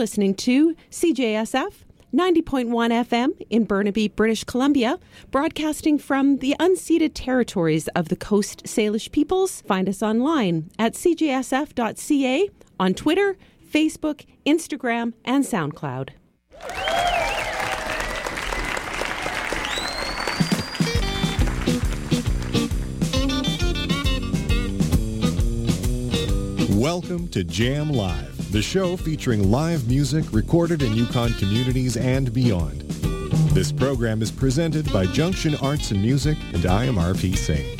Listening to CJSF 90.1 FM in Burnaby, British Columbia, broadcasting from the unceded territories of the Coast Salish peoples. Find us online at cjsf.ca, on Twitter, Facebook, Instagram, and SoundCloud. Welcome to Jam Live, the show featuring live music recorded in Yukon communities and beyond. This program is presented by Junction Arts and Music, and I am R.P. Singh.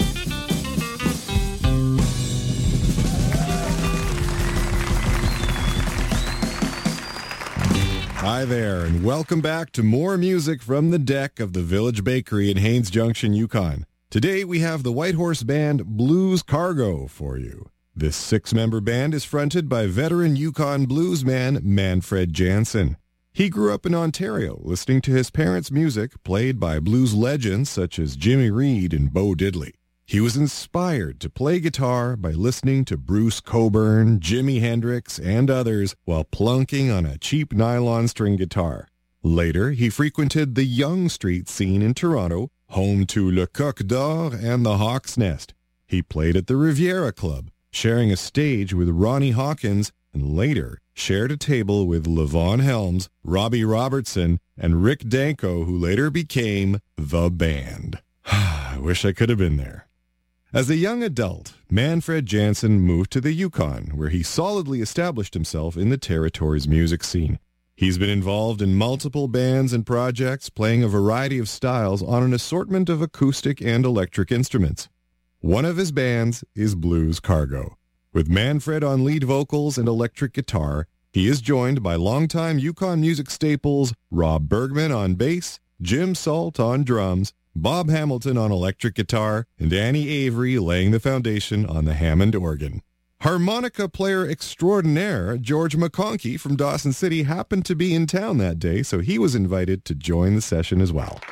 Hi there, and welcome back to more music from the deck of the Village Bakery in Haines Junction, Yukon. Today we have the Whitehorse Band Blues Cargo for you. This six-member band is fronted by veteran Yukon bluesman Manfred Jansen. He grew up in Ontario, listening to his parents' music played by blues legends such as Jimmy Reed and Bo Diddley. He was inspired to play guitar by listening to Bruce Cockburn, Jimi Hendrix, and others while plunking on a cheap nylon string guitar. Later, he frequented the Yonge Street scene in Toronto, home to Le Coq d'Or and the Hawk's Nest. He played at the Riviera Club, sharing a stage with Ronnie Hawkins, and later shared a table with Levon Helms, Robbie Robertson, and Rick Danko, who later became The Band. I wish I could have been there. As a young adult, Manfred Jansen moved to the Yukon, where he solidly established himself in the territory's music scene. He's been involved in multiple bands and projects, playing a variety of styles on an assortment of acoustic and electric instruments. One of his bands is Blues Cargo. With Manfred on lead vocals and electric guitar, he is joined by longtime Yukon music staples Rob Bergman on bass, Jim Salt on drums, Bob Hamilton on electric guitar, and Annie Avery laying the foundation on the Hammond organ. Harmonica player extraordinaire George McConkey from Dawson City happened to be in town that day, so he was invited to join the session as well.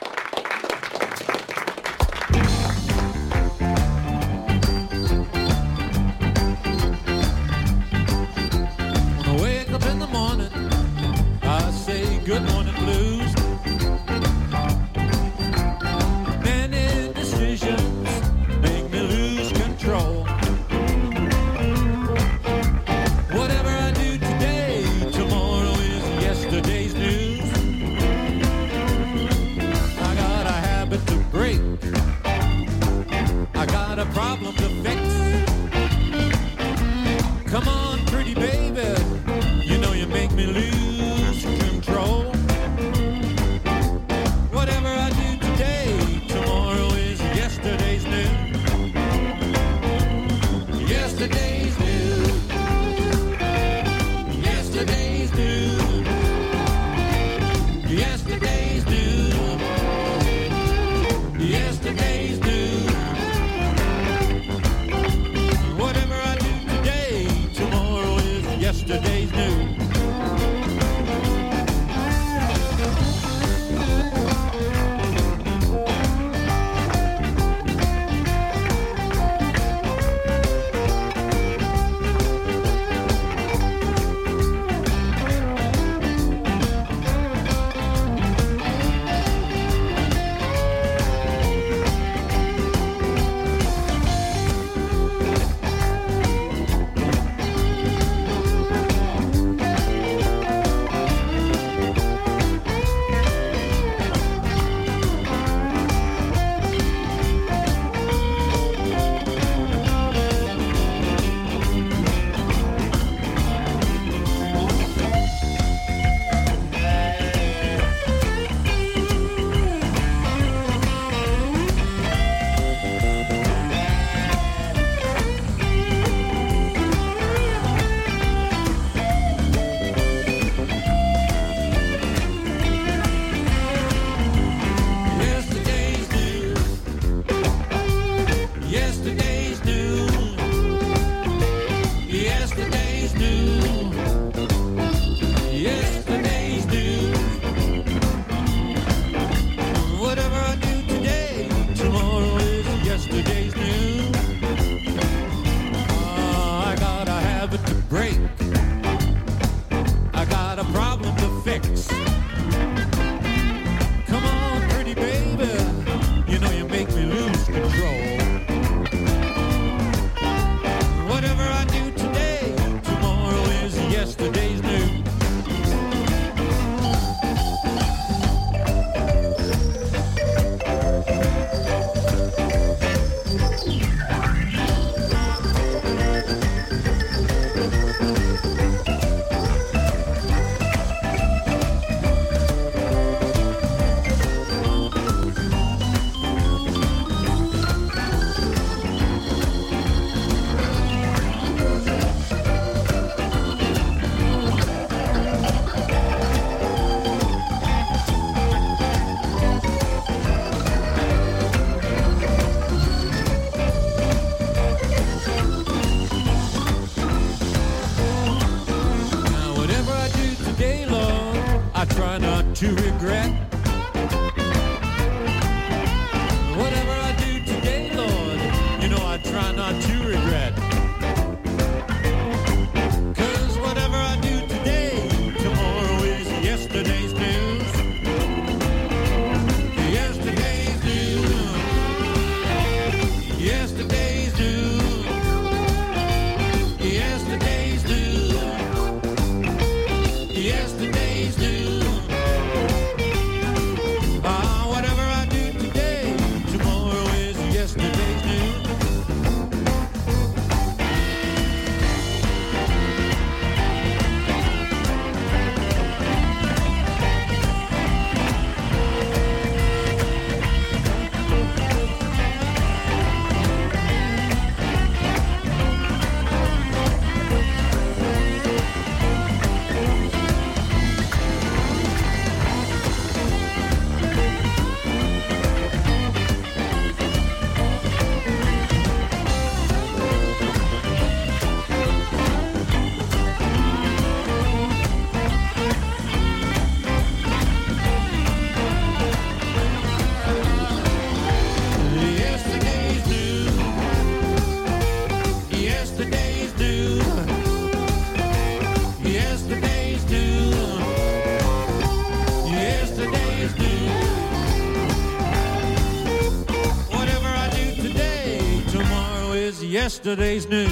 Good morning, blues. Many decisions make me lose control. Whatever I do today, tomorrow is yesterday's news. I got a habit to break. I got a problem to fix. Come on, pretty baby, you know you make me lose control. fix. Come on, pretty baby, you know you make me lose control. Whatever I do today, tomorrow is yesterday's news. To regret whatever I do today, Lord, you know I try not to regret. 'Cause whatever I do today, tomorrow is yesterday's news. Yesterday's news. Yesterday's news. Yesterday's news. Yesterday's news. Yesterday's news.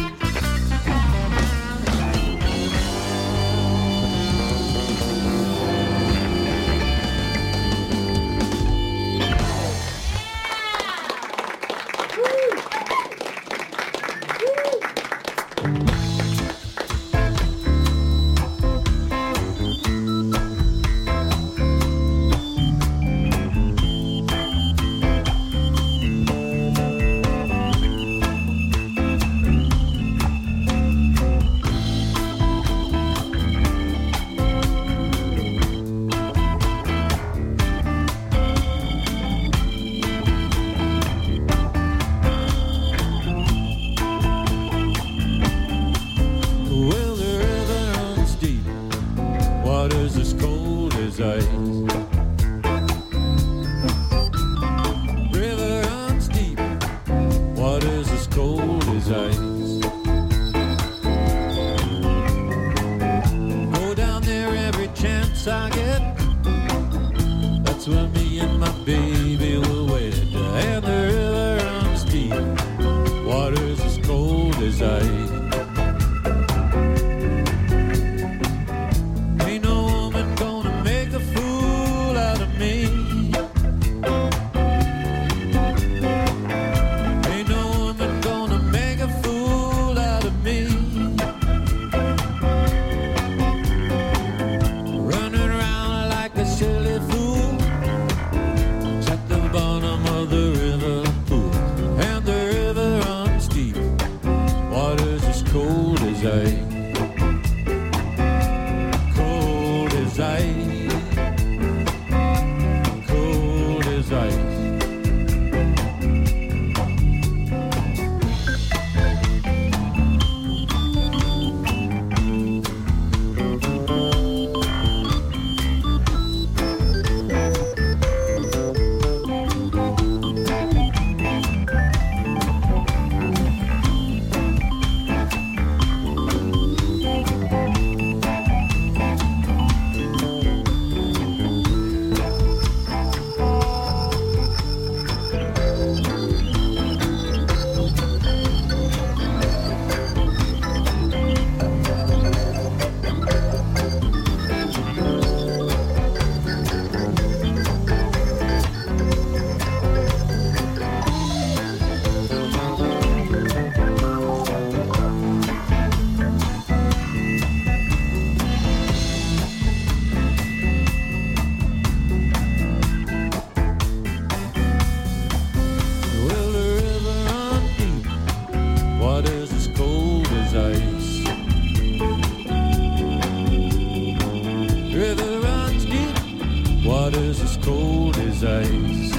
river runs deep, water's as cold as ice.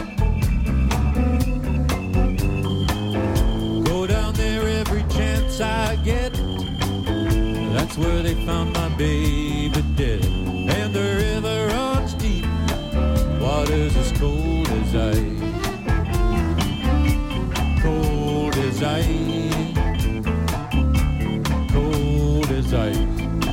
Go down there every chance I get, that's where they found my baby dead. And the river runs deep, water's as cold as ice. Cold as ice. Cold as ice.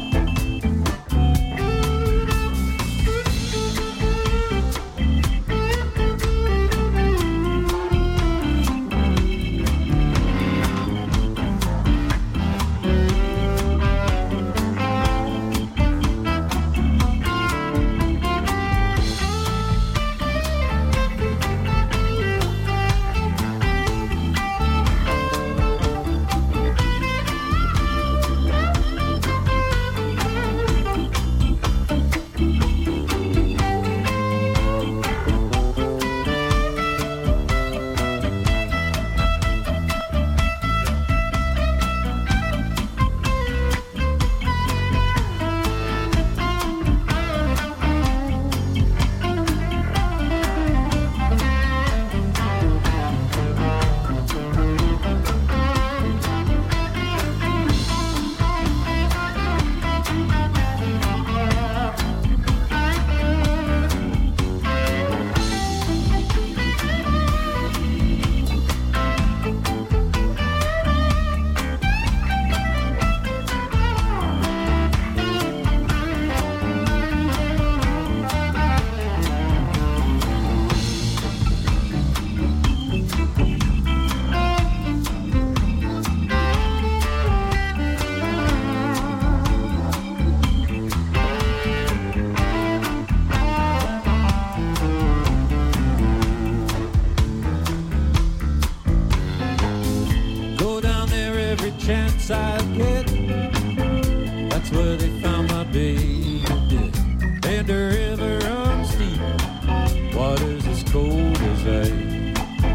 Chance I get, that's where they found my baby dead. And the river runs deep, water's as cold as ice.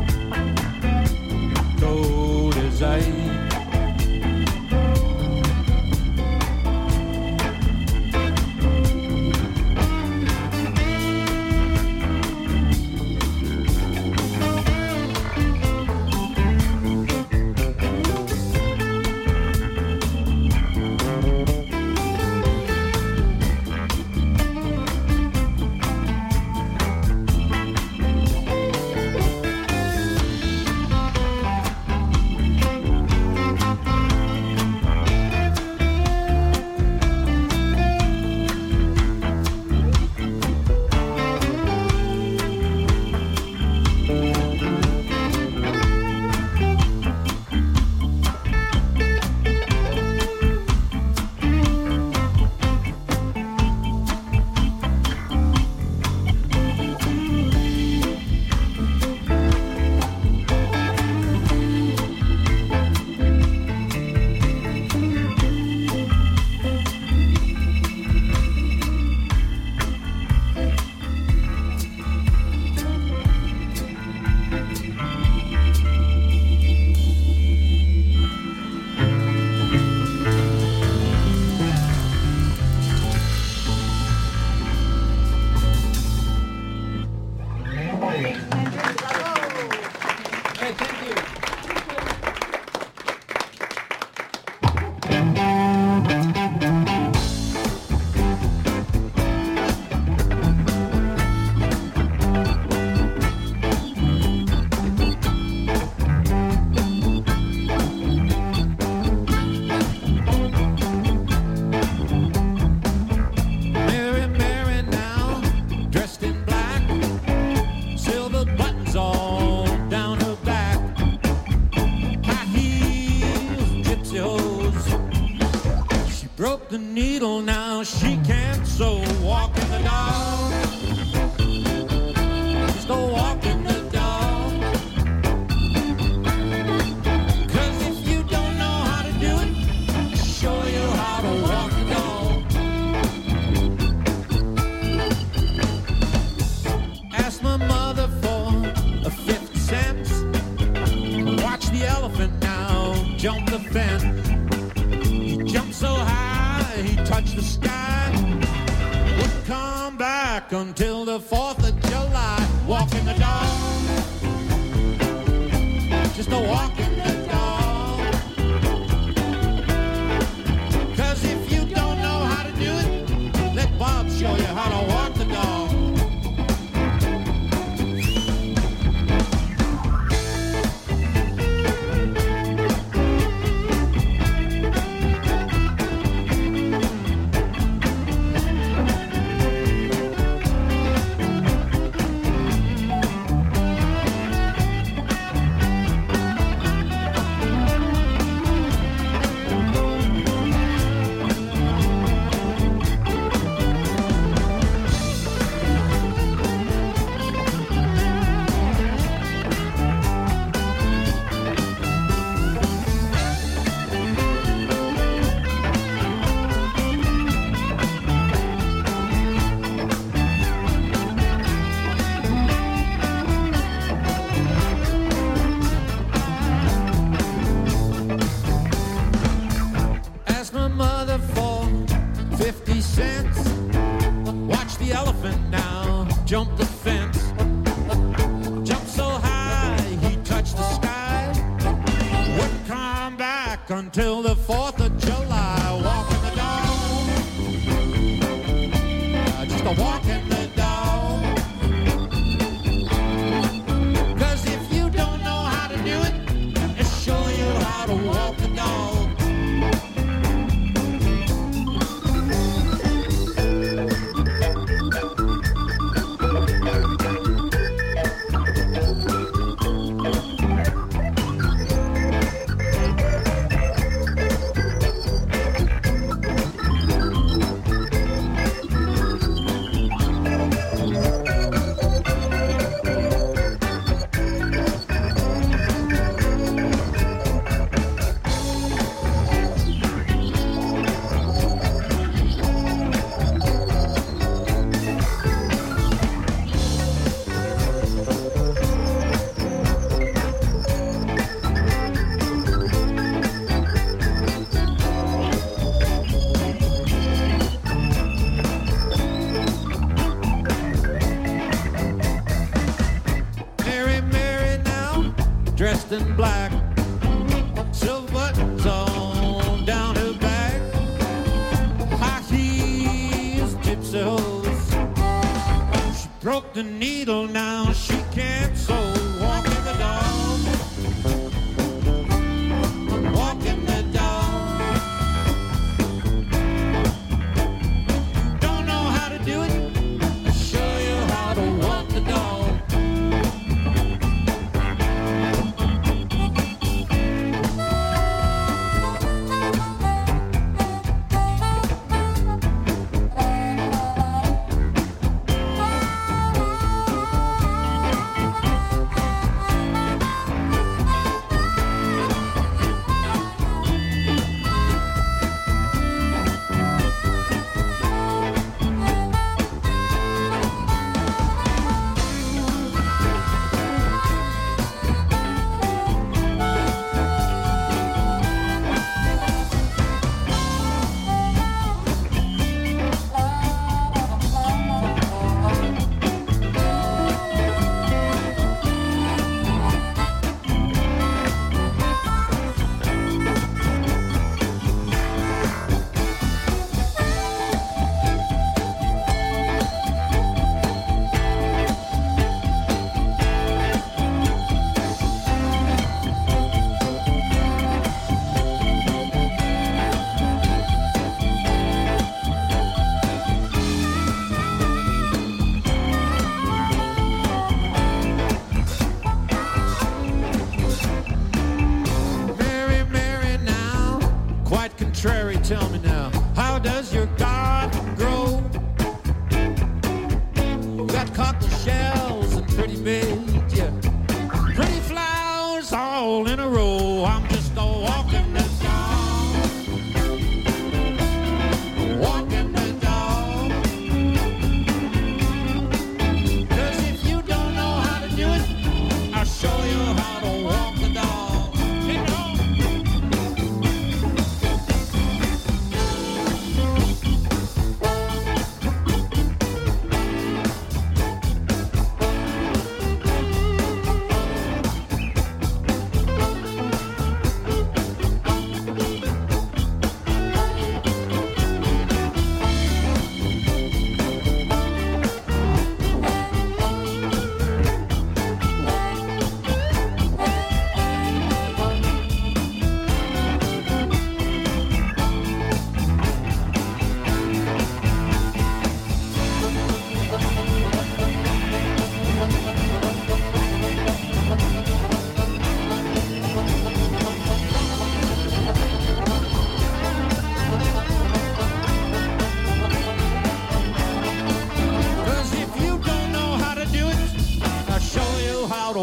Cold as ice. Broke the needle, now she can't sew. Walk in the dog. Just go walk in the dog. 'Cause if you don't know how to do it, I'll show you how to walk the dog. Ask my mother for a 50 cents. Watch the elephant now jump the fence. He jumped so high he touched the sky. Would back until the 4th of July. Walking the dog, just a walking the dog. 'Cause if you don't know how to do it, let Bob show you how to walk the dog. Jump the fence, jump so high he touched the sky. Wouldn't come back until the 4th of July. Walking the dog, just a walking the dog. 'Cause if you don't know how to do it, it's show you how to walk the dog. Dressed in black, silver buttons on down her back, high heels, gypsy hose. She broke the needle, now she can't sew. Walking the dog, walking the dog. Don't know how to do it, I'll show you how to walk the dog.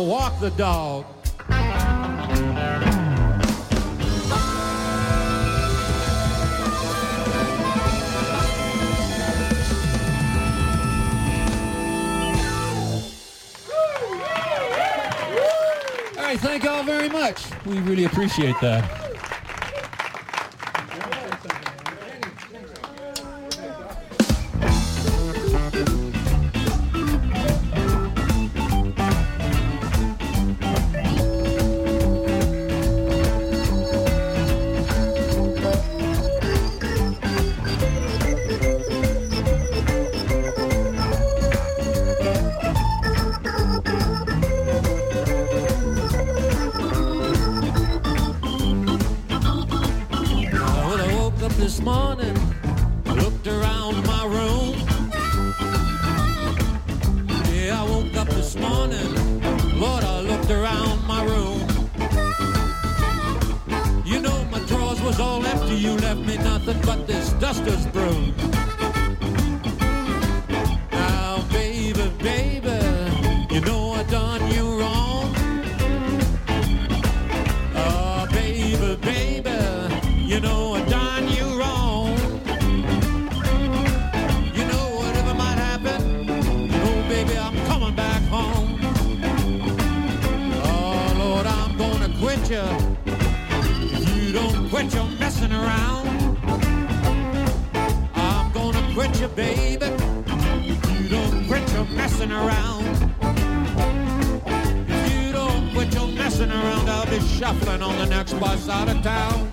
gonna walk the dog. All right, thank y'all very much. We really appreciate that. This morning, I looked around my room. Yeah, I woke up this morning, Lord, I looked around my room. You know my drawers was all empty, you left me nothing but this duster's broom. Now, baby, baby, you know I done you wrong. Oh, baby, baby, you know I done you wrong. You know whatever might happen, oh baby, I'm coming back home. Oh Lord, I'm gonna quit you if you don't quit your messing around. I'm gonna quit you, baby, if you don't quit your messing around. If you don't quit your messing around, I'll be shuffling on the next bus out of town.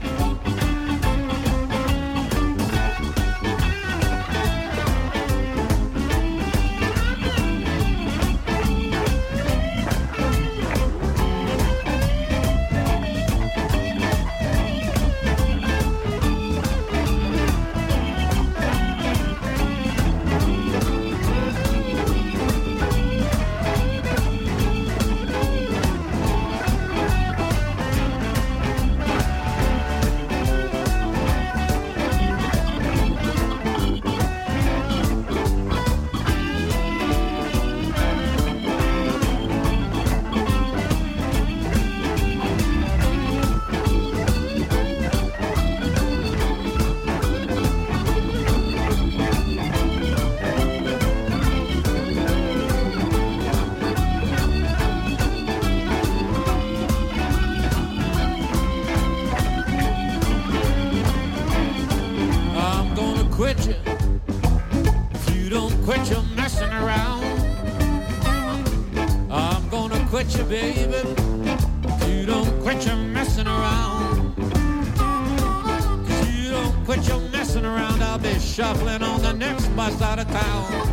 Quit you, baby. You don't quit your messing around. 'Cause you don't quit your messing around, I'll be shuffling on the next bus out of town.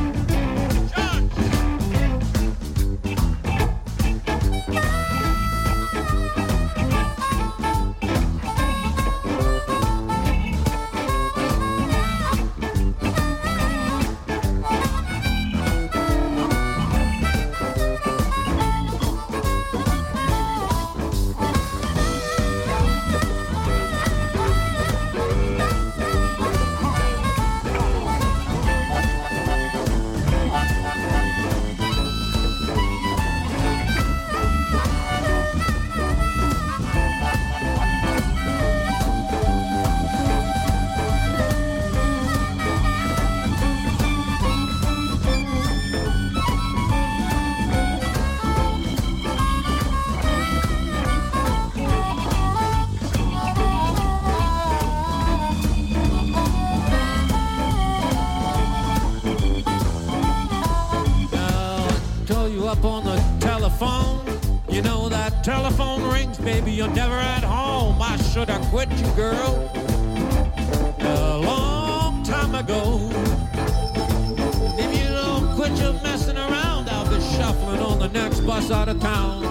Up on the telephone, you know that telephone rings, baby, you're never at home. I should have quit you, girl, a long time ago. If you don't quit your messing around, I'll be shuffling on the next bus out of town.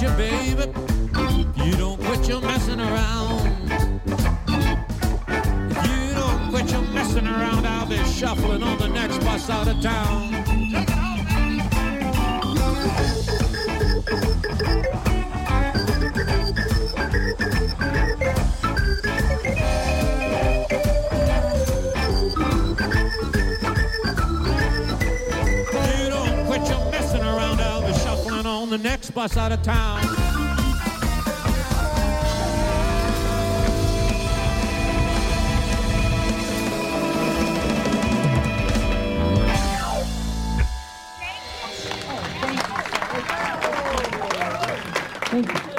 you, baby. You don't quit your messing around. If you don't quit your messing around, I'll be shuffling on the next bus out of town. Take it home, man. You don't quit your messing around, I'll be shuffling on the next bus out of town. Thank you.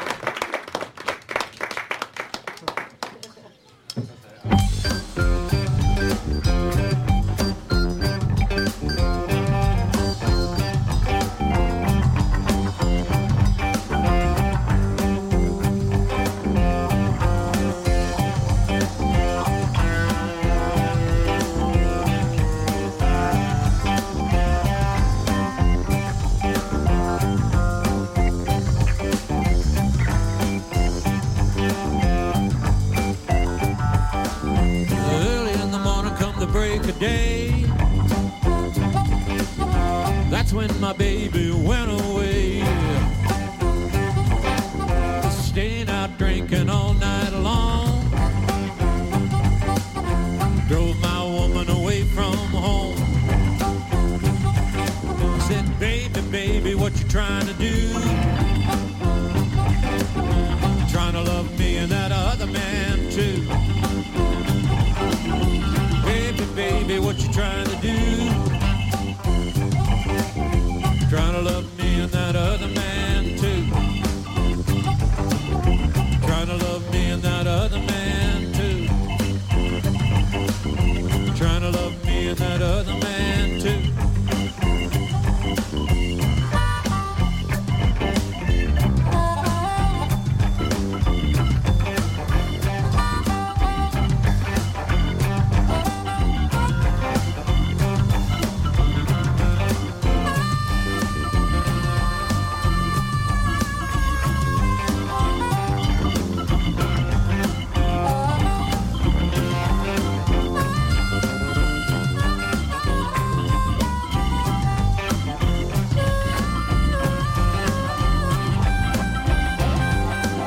Day. That's when my baby went away. Staying out drinking all night long. Drove my woman away from home. Said, baby, baby, what you trying to do?